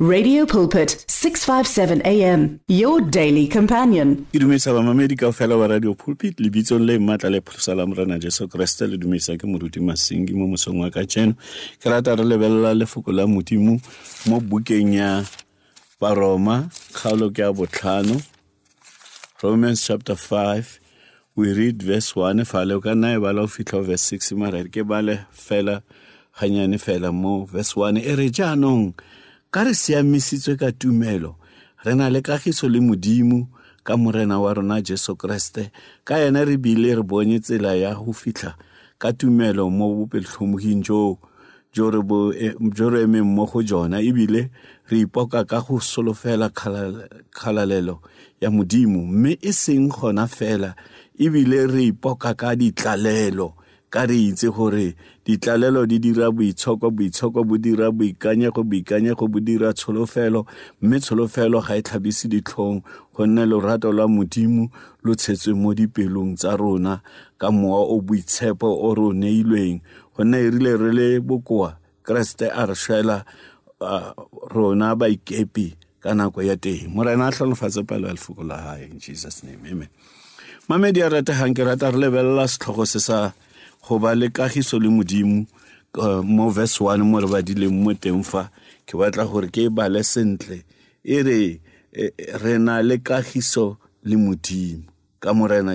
Radio Pulpit, 657 AM, your daily companion. Ke dumisa ba mamedi ka fela wa Radio Pulpit le bitsong le matla le pholosa morena Jesu Kriste le dumisa ke moruti Masingi mo mosong wa ka tseno ke rata re lebella lefoko la modimo mo bukeng ya Baroma kgaolo ke ya botlhano Romans chapter 5 we read verse 1 fa le ka na e bala o fitla verse 6 mara ke bale fela ganyane fela mo verse 1 e re jaanong ka re siamisitswe ka tumelo re na le kagiso le modimo ka morena wa rona Jesu Kriste ka yena re bile re bone tsela ya go fitla ka tumelo mo bopeltlhomoging jo re eme mo go jona ebile re ipoka ka go solofela khalalelo ya modimo mme e seng gona fela ebile re ipoka ka ditlalelo ka re itse gore ditlalelo di dira boitshoko bo dira boikanyego bo dira tsholofelo mme tsholofelo ga e tlhabise ditlhong go nne lorato la modimo lo tshetswe mo dipelong tsa rona ka mowa o boitshepo o re neilweng go nne rile re le bokoa Kriste a re shwela rona ba ikepi ka nako ya teng morena a tlhalofatse palo ya lefoko la hae in Jesus name amen mamedi a rata hang ke rata re lebella setlhogo se sa go ba le kagiso le modimo mo verse 1 mo re ba dileng mo teng fa ke batla gore ke ba le sentle e re na le kagiso le modimo ka morena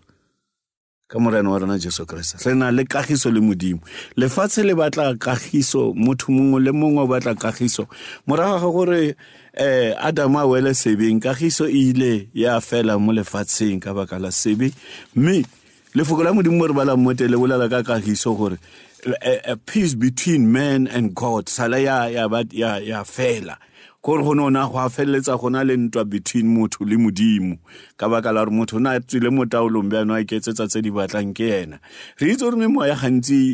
wa rona Jesu Kriste re na le kagiso le modimo lefatshe le batla kagiso motho mongwe le mongwe o batla kagiso morago ga gore Adam a wele sebeng kagiso ile ya fela mo lefatsheng ka baka la sebe mme lefoko la modimo re bala mmotele bolela ka kagiso gore a peace between man and God sala ya fela gore go nona go a feletsa gona le ntwa between motho le modimo ka baka la re motho na tsile mo taolong bjano a iketsetsa tse di batlang ke yena re itse gore memo ya gantsi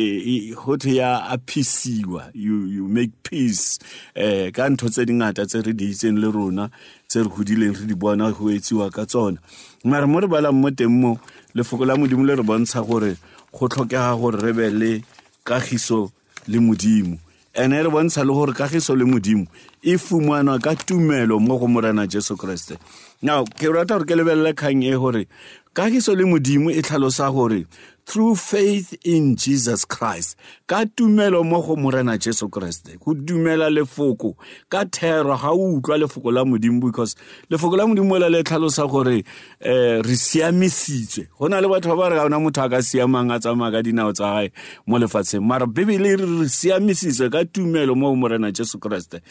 hothe ya apisiwa you make peace ka ntho tse dingata tse re di itseng le rona tse re godileng re di bona go etsiwa ka tsona mara mo re bala mo teng mo lefoko la modimo le re bontsha gore go tlhokega gore re be le kagiso le modimo ene re bontsha le gore kagiso le modimo e fumanwa ka tumelo mo go morena Jesu Kriste now ke rata gore ke lebelle kgang e gore kagiso le modimo e tlhalosa gore through faith in Jesus Christ ka tumelo mo go morena Jesu Kriste go dumela lefoko ka thero ga o utlwa lefoko la modimo because lefoko la modimo le tlhalosa gore re siamisitswe gona le batho ba re ga ona motho a ka siamang a tsamaya ka dinao tsa gae mo lefatsheng mara bibele re siamisitswe ka tumelo mo go morena Jesu Kriste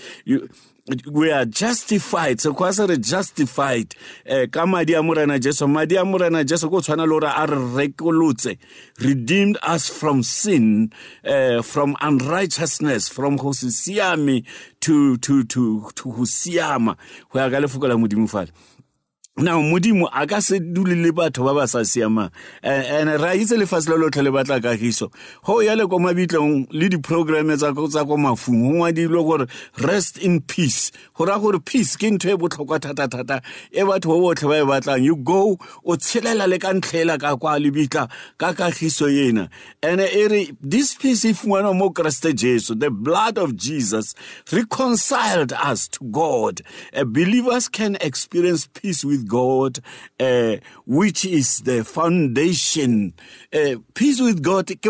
we are justified so kwa se re justified ka madi a morena Jesu go tshwana le gore a re rekolotse redeemed us from sin from unrighteousness from go se siame to go siama go ya ka lefoko la modimo fale now modimo a ka se dule le batho ba ba sa siama ra itse le fasela lo tlhele batla kagiso ho ya le go mabitlong le di programs tsa go mafung ho ngwadilwe gore rest in peace go ra gore peace ke ntho e botlhokwa thata e batho bo botlhe ba e batlang you go o tshelela le ka ntlhela ka kwa le bitla ka kagiso yena this peace if one mo Christ Jesus the blood of Jesus reconciled us to God believers can experience peace with God, which is the foundation. Peace with God, the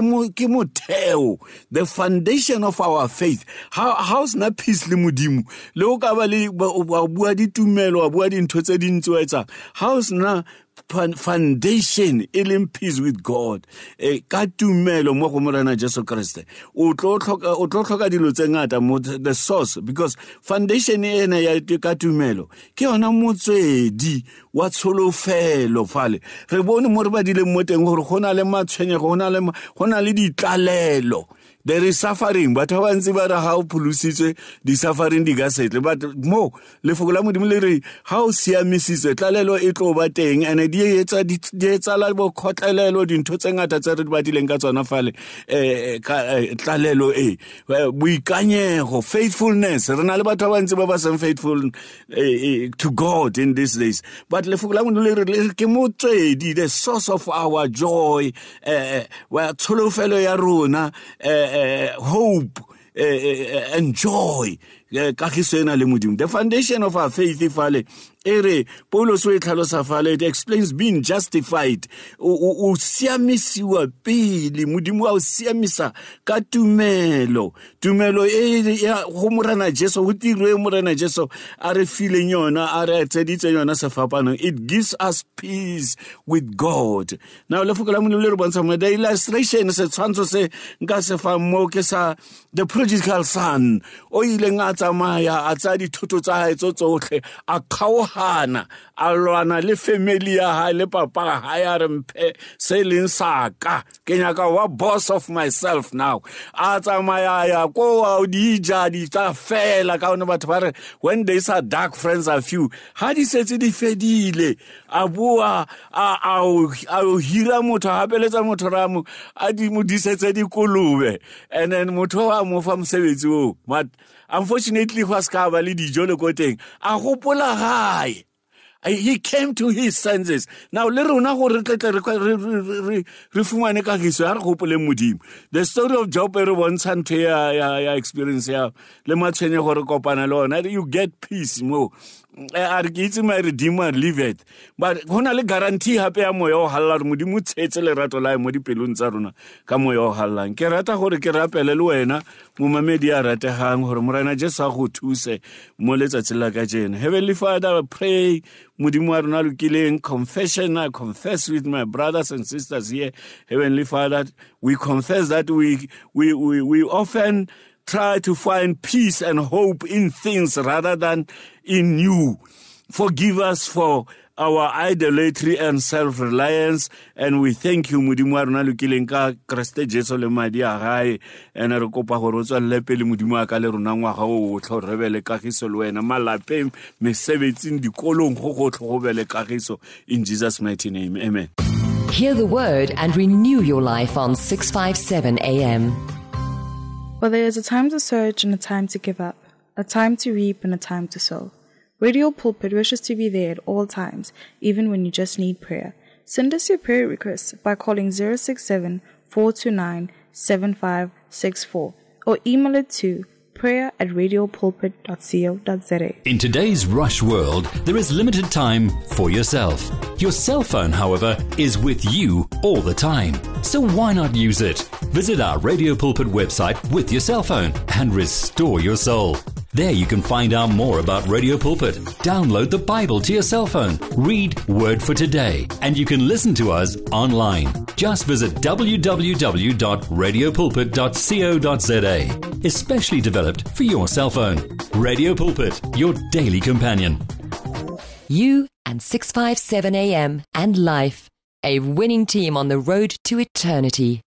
foundation of our faith. How's na peace le modimo? Le ka ba le bua di tumelo, bua di ntho tse dintso etsa. How's na foundation in peace with God ka tumelo mo go morena Jesu Kriste o tlo tlhoka dilo tse ngata mo the source because foundation ena ya ka tumelo ke yona motswedi wa tsholofelo fale re bone mo re ba dile mo teng gore gona le matshwenyego gona le ditlalelo there is suffering but ba ntse ba ra ha o phulusitswe di suffering di ga setle but mo lefoko la modimo le re ha o siamisitswe tlalelo e tlo ba teng ene di etsa la bo khotlelelo dintho tse ngata tse re di badileng ka tsona fale tlalelo boikanyego faithfulness re na le batho ba ntse ba ba seng faithful to God in these days but lefoko la modimo le re ke motswedi the source of our joy wa tsholofelo ya rona hope and joy kagiso ena le modimo. The foundation of our faith fale ere Paulos o tlhalosa fale, it explains being justified. O siamisiwa pele modimo a o siamisa ka tumelo ya go morena Jesu, go tiro e morena Jesu a re fileng yona, a re tseditse yona sefapano. It gives us peace with God. Now le fokela mo le re bontsha mo the illustration se tshwantsho se nka se fa mo ke sa the prodigal son o ile nga tsamaya a tsa dithoto tsa hae tsotlhe a khaohana a lwana le family ya hae le papa ha ya re mphe se leng saka ke nyaka wa boss of myself now. A tsamaya ya ko a di ja di tsa fela ka ona batho ba re when days are dark friends are few. Ha di setse di fedile a bua a hira motho a beletsa motho ramu a di mo disetse di kolube and then motho wa mo fa mosebetsi o. But unfortunately go ska ba le dijo le koteng a gopola gae. He came to his senses. Now le rona go re tletle re fumane kagiso ya re gopole modimo. The story of Job re bontsha ntho ya experience ya le matshwenye gore kopana le ona, you get peace mo. A re ke itse my redeemer liveth, but hona le guarantee hape ya moya o halla re modimo tshetse lerato la mo dipelong tsa rona ka moya o hallang. Ke rata gore ke rapele le wena mo mamedi a ratehang gore morena Jesu a go thuse mo letsatsi la ka jena. Heavenly Father, I pray modimo wa rona lokileng confession. I confess with my brothers and sisters here. Heavenly Father, we confess that we often try to find peace and hope in things rather than in you. Forgive us for our idolatry and self-reliance, and we thank you modimo wa rona lokileng ka Kriste Jesu le madi a gae, and re kopa gore o tswelle pele modimo wa ka le rona ngwaga o tlo rebele kagiso le wena malapeng mesebetsing dikolong go tlhogobele kagiso in Jesus mighty name, amen. Hear the word and renew your life on 657 AM. Well, there is a time to search and a time to give up, a time to reap and a time to sow. Radio Pulpit wishes to be there at all times, even when you just need prayer. Send us your prayer requests by calling 067-429-7564 or email it to prayer@radiopulpit.co.za. In today's rush world, there is limited time for yourself. Your cell phone, however, is with you all the time. So why not use it? Visit our Radio Pulpit website with your cell phone and restore your soul. There you can find out more about Radio Pulpit. Download the Bible to your cell phone. Read Word for Today. And you can listen to us online. Just visit www.radiopulpit.co.za. Especially developed for your cell phone. Radio Pulpit, your daily companion. You and 657 AM and life, a winning team on the road to eternity.